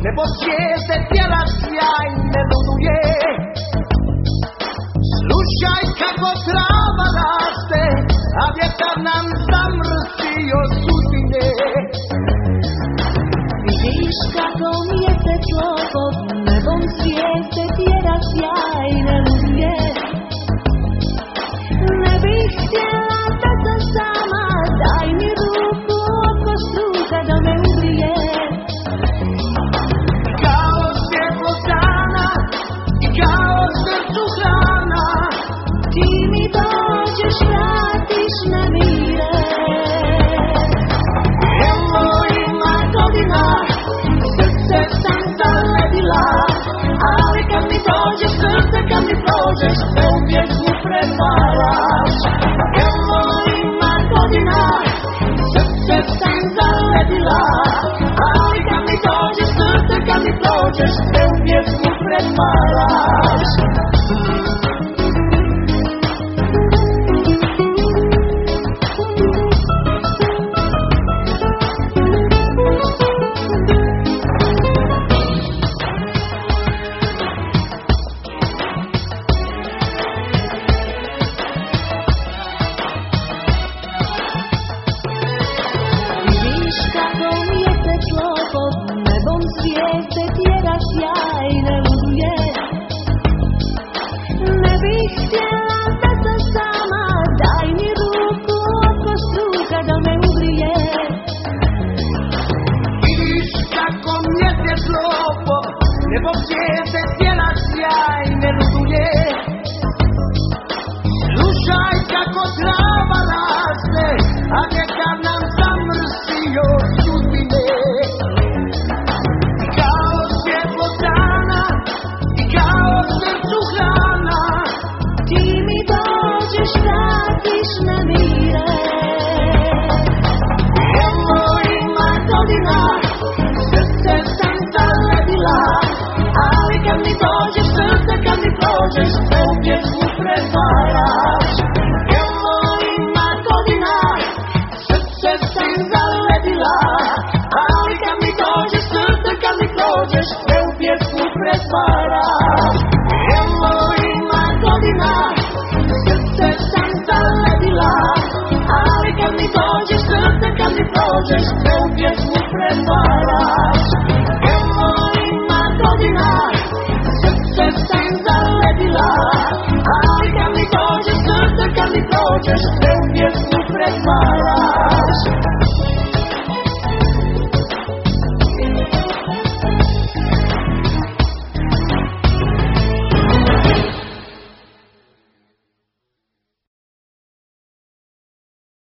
nebo zvijezde tjera sjajne luduje. Slušaj kako trava raste, a vjetar nam zamrsio sudbine. Vidiš kako mjeseclo pod nebom zvijezde tjera sjajne luduje. Ne bih htjela da sam sama, daj mi ruku oko struka da me ugrije. Kao svjetlo dana i kao srcu hrana, ti mi dođeš, vratiš me mire. evo ima godina, srce sam zaledila, ali kad mi dođeš, srce kad mi prođeš, te uvijek mu pretvaraš. Evo ima godina, srce sam zaledila, ali kad mi dođeš, srce kad mi prođeš, te uvijek mu pretvaraš.